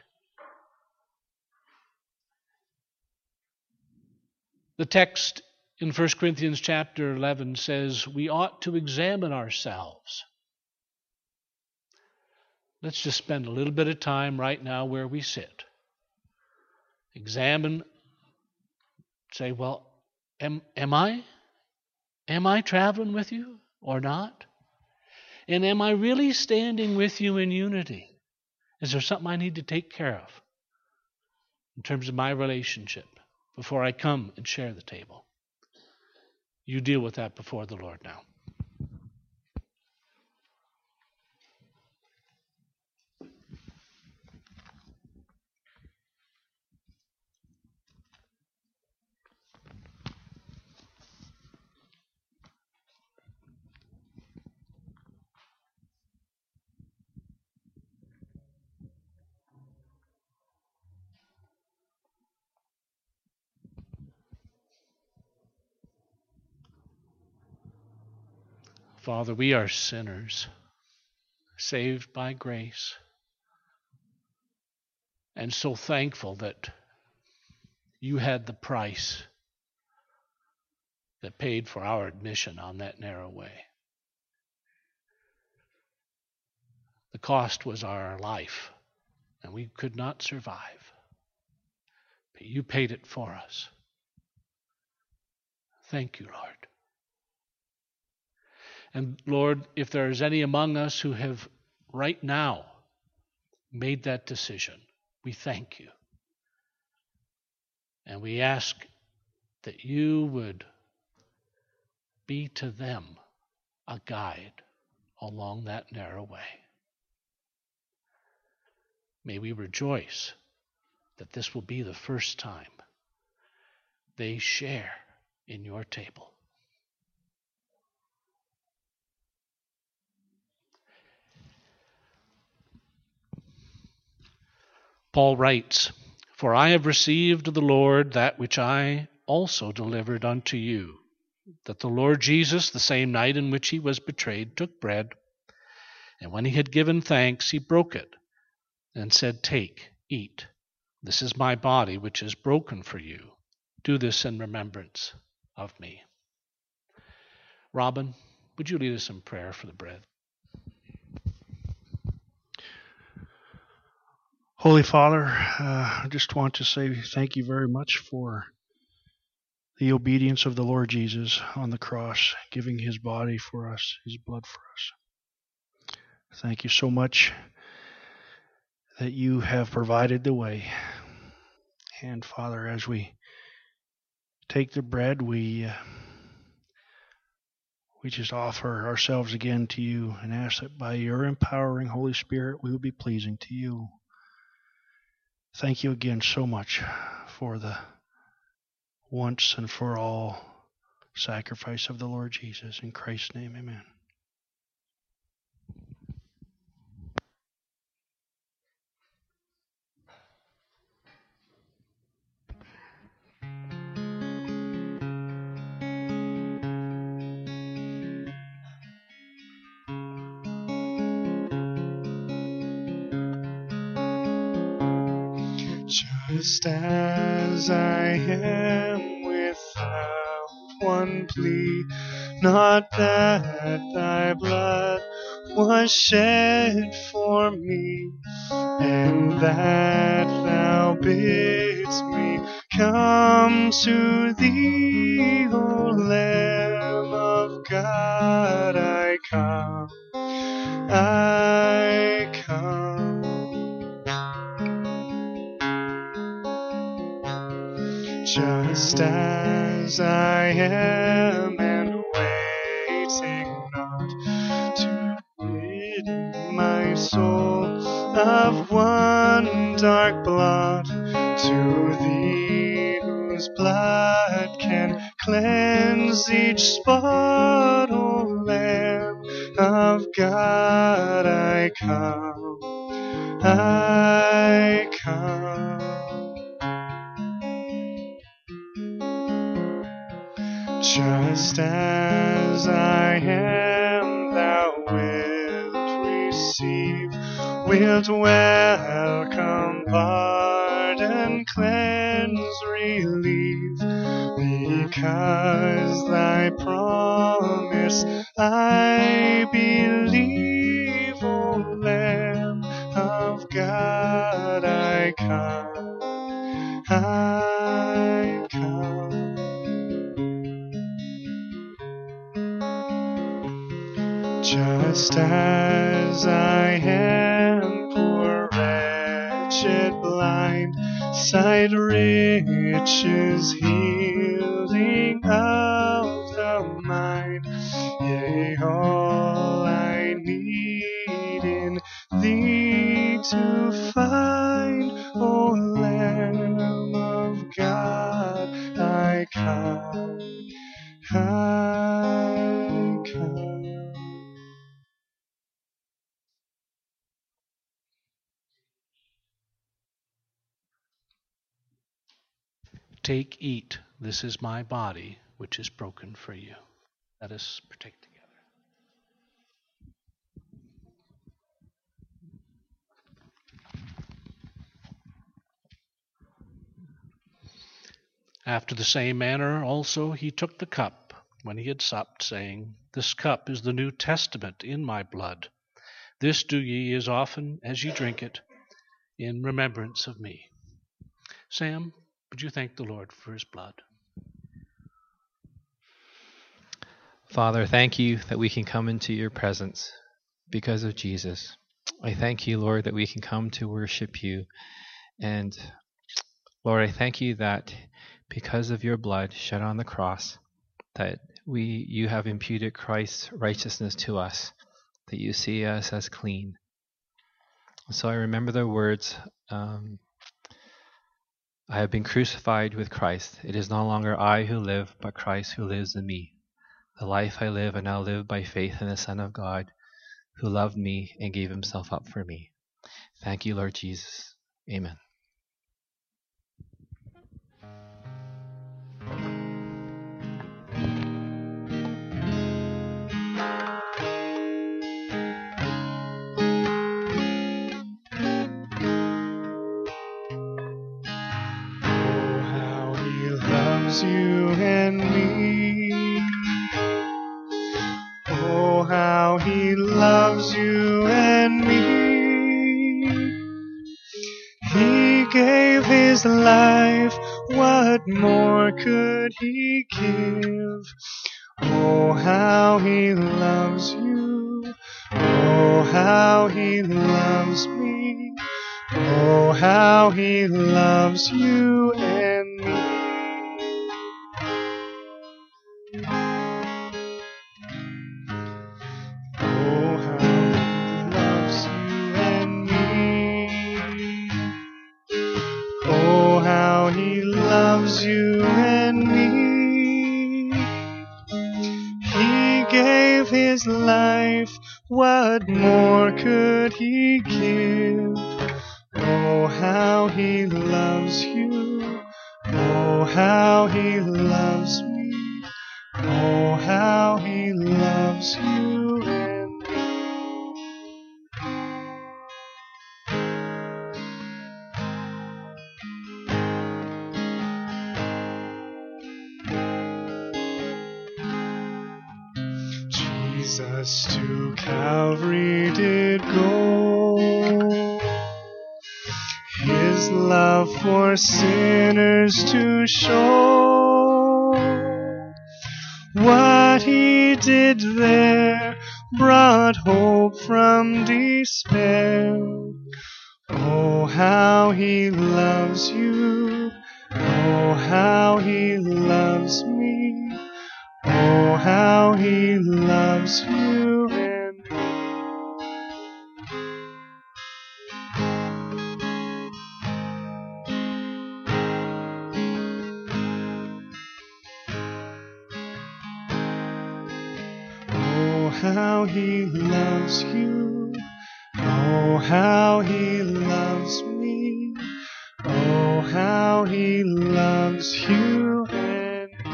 The text in 1 Corinthians chapter 11 says we ought to examine ourselves. Let's just spend a little bit of time right now where we sit. Examine, say, well, am I traveling with you or not? And am I really standing with you in unity? Is there something I need to take care of in terms of my relationship before I come and share the table? You deal with that before the Lord now. Father, we are sinners, saved by grace, and so thankful that you had the price that paid for our admission on that narrow way. The cost was our life, and we could not survive, but you paid it for us. Thank you, Lord. And Lord, if there is any among us who have right now made that decision, we thank you. And we ask that you would be to them a guide along that narrow way. May we rejoice that this will be the first time they share in your table. Paul writes, "For I have received of the Lord that which I also delivered unto you, that the Lord Jesus, the same night in which he was betrayed, took bread, and when he had given thanks, he broke it, and said, Take, eat. This is my body, which is broken for you. Do this in remembrance of me." Robin, would you lead us in prayer for the bread? Holy Father, I just want to say thank you very much for the obedience of the Lord Jesus on the cross, giving his body for us, his blood for us. Thank you so much that you have provided the way. And Father, as we take the bread, we just offer ourselves again to you and ask that by your empowering Holy Spirit, we will be pleasing to you. Thank you again so much for the once and for all sacrifice of the Lord Jesus. In Christ's name, amen. just as I am without one plea, not that thy blood was shed for me, and that thou bidst me come to thee, O Lamb of God. I come, I come. Just as I am, and waiting not to rid my soul of one dark blot, to thee whose blood can cleanse each spot, O Lamb of God. I come, I come. Just as I am, thou wilt receive, wilt welcome, pardon, cleanse, relieve, because thy promise I believe, O Lamb of God. I come, I come. Just as I am, poor, wretched, blind, sight riches, healing of the mind, yea, all I need in thee to find, O Lamb of God. I come, I come. Take, eat. This is my body, which is broken for you. Let us partake together. After the same manner also he took the cup when he had supped, saying, This cup is the New Testament in my blood. This do ye as often as ye drink it, in remembrance of me. Sam, would you thank the Lord for his blood? Father, thank you that we can come into your presence because of Jesus. I thank you, Lord, that we can come to worship you. And Lord, I thank you that because of your blood shed on the cross, that you have imputed Christ's righteousness to us, that you see us as clean. So I remember the words, I have been crucified with Christ. It is no longer I who live, but Christ who lives in me. The life I live, I now live by faith in the Son of God, who loved me and gave himself up for me. Thank you, Lord Jesus. Amen. You and me. Oh, how he loves you and me. He gave his life, what more could he give? Oh, how he loves you. Oh, how he loves me. Oh, how he loves you and me. You and me. He gave his life, what more could he give? Oh, how he loves you. Oh, how he loves me. Oh, how he loves you and me. Jesus to Calvary did go, His love for sinners to show. What He did there brought hope from despair. Oh, how He loves you. Oh, how He loves me. Oh, how He loves you and me. Oh, how He loves you. Oh, how He loves me. Oh, how He loves you and me.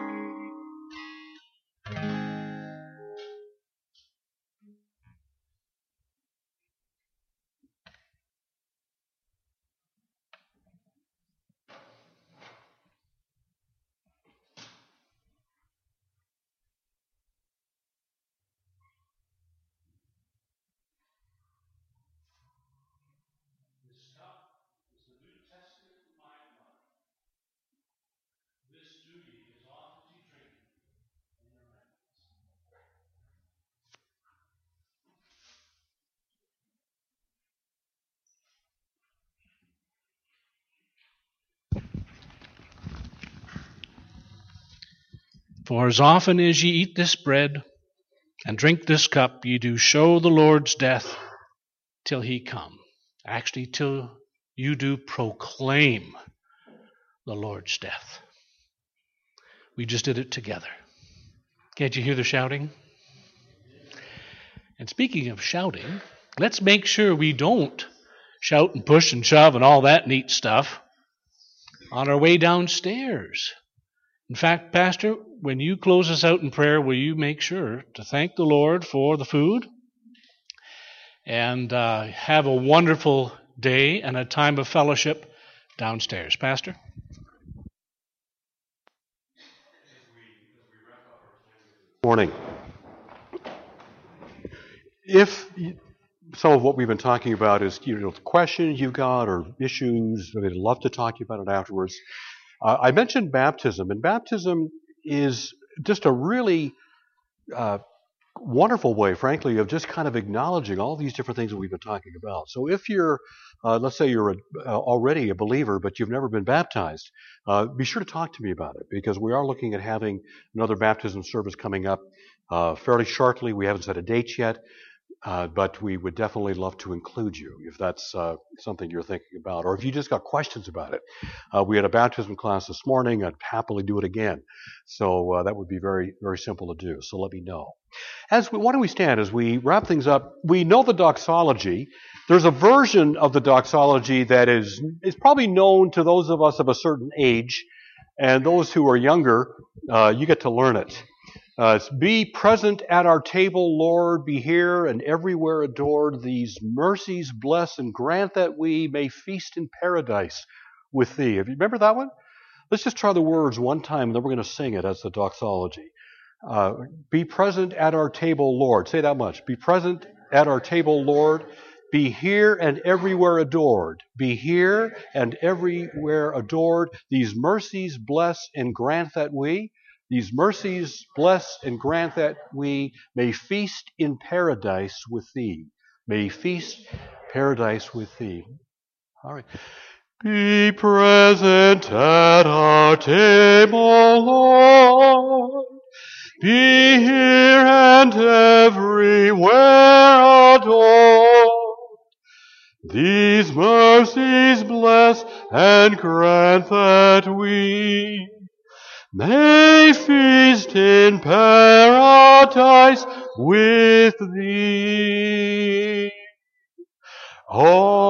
For as often as ye eat this bread and drink this cup, ye do show the Lord's death till He come. Actually, till you do proclaim the Lord's death. We just did it together. Can't you hear the shouting? And speaking of shouting, let's make sure we don't shout and push and shove and all that neat stuff on our way downstairs. In fact, Pastor, when you close us out in prayer, will you make sure to thank the Lord for the food and have a wonderful day and a time of fellowship downstairs. Pastor? Morning. If some of what we've been talking about is questions you've got or issues, I'd love to talk to you about it afterwards. I mentioned baptism, and baptism is just a really wonderful way, frankly, of just kind of acknowledging all these different things that we've been talking about. So if you're, let's say you're already a believer, but you've never been baptized, be sure to talk to me about it, because we are looking at having another baptism service coming up fairly shortly. We haven't set a date yet. But we would definitely love to include you if that's something you're thinking about, or if you just got questions about it. We had a baptism class this morning. I'd happily do it again. So that would be very, very simple to do. So let me know. Why don't we stand as we wrap things up? We know the doxology. There's a version of the doxology that is probably known to those of us of a certain age, and those who are younger, you get to learn it. Be present at our table, Lord, be here and everywhere adored. These mercies bless and grant that we may feast in paradise with thee. Have you remember that one? Let's just try the words one time, and then we're going to sing it as the doxology. Be present at our table, Lord. Say that much. Be present at our table, Lord. Be here and everywhere adored. Be here and everywhere adored. These mercies bless and grant that we. These mercies bless and grant that we may feast in paradise with thee. May feast paradise with thee. All right. Be present at our table, Lord. Be here and everywhere adored. These mercies bless and grant that we may feast in paradise with thee. Oh,